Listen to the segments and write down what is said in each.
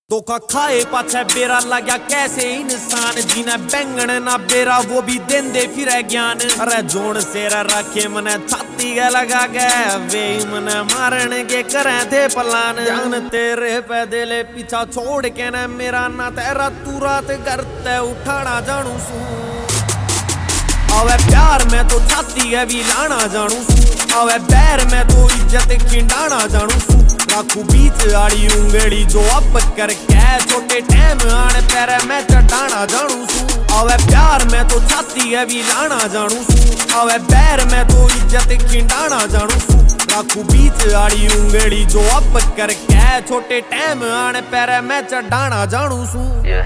धोखा खाए पाछे बेरा लग्या कैसे इंसान जिन्हें बैंगन ना बेरा वो भी देंदे फिर ज्ञान। अरे जोड़ सेरा रखे मने छाती के लगा गए वे मने मारने के करे थे पलान। जान तेरे पे दिले पीछा छोड़ के न मेरा ना तेरा तू रात करते उठाना जानू सू। अवे प्यार में तो छाती है भी लाना जानू सू। अवे पैर में तो इज्जत खिंडाना जानू सू। राखू बीच आड़ी उंगली जो अब करके छोटे टाइम आने पैर में चढ़ाना जानू सू। अवे प्यार में तो छाती है भी लाना जानू सू। अवे पैर में तो इज्जत खिंडाना जानू सू। राखू बीच आड़ी उंगली जो अब करके छोटे टाइम आने पैर में चढ़ाना जानू सू।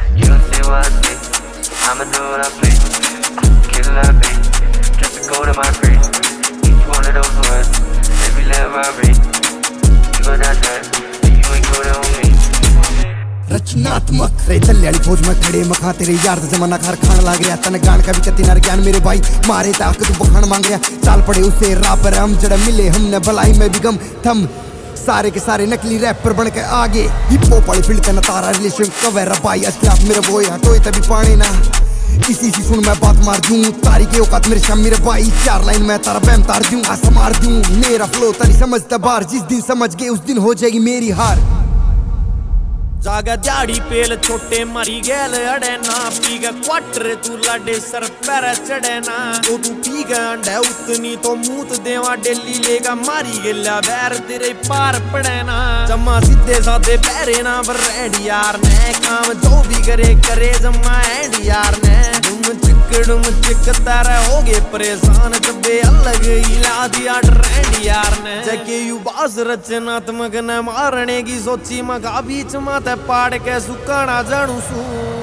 Just to go to my free. Each one of those words, every letter I read. You go down there, you ain't go there on me. रचनात्मक रे दल्ले वाली फौज में खड़े मखा तेरे यार दा जमाना घर खान लाग रहा तन गान का भी कति नर ज्ञान मेरे भाई मारे ताक तू बखान मांग रहा चाल पड़े उसे राह पर हम जड़ मिले हमने भलाई में भी गम थम सारे के सारे नकली रैपर बन के आगे हिप हॉप वाली फील्ड तना तारा रिलेशन कवर रबाई अस्लाफ मेरे बोए हटोए तभी पानी ना इसी सुन मैं बात मार दूं तारी के औकात मेरे शाम मेरे भाई चार लाइन में तारा बैम तार दूं आसा मार दूं मेरा फ्लो तारी समझता बार जिस दिन समझ गए उस दिन हो जाएगी मेरी हार। जागा दिहाड़ी पेल छोटे मरी गैल अड़े ना पी ग क्वार्टर तू लाडे सर पैर चढ़े ना तो तू पी ग अंडे उतनी तो मूत देवा डेली लेगा मारी गेला बैर तेरे पार पड़े ना जम्मा सीधे साधे पैरे ना पर रेडी यार ने काम जो भी करे जम्मा एंड यार ने डुम चिक तारा हो गए परेशान जबे अलग हिला दिया ट्रेंड यार ने जके यू बास रचनात्मक न मारने की सोची मगा बीच माते पाड़ के सुखाना जानू सू।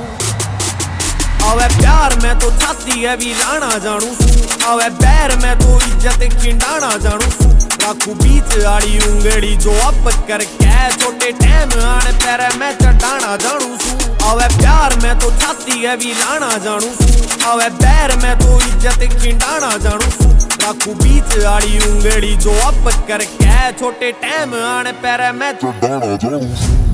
अवे प्यार में तो छाती है भी लाना जानू सू। अवे पैर में तो इज्जत खिंडाना जानू सू। राखू बीच आड़ी उंगली जो अब करके छोटे टाइम आने पैर में चढ़ाना जानू सू। अवे प्यार में तो छाती है भी लाना जानू सू। अवे पैर में तो इज्जत खिंडाना जानू सू। राखू बीच आड़ी उंगली जो अब करके छोटे टाइम आने पैर में चढ़ाना जानू सू।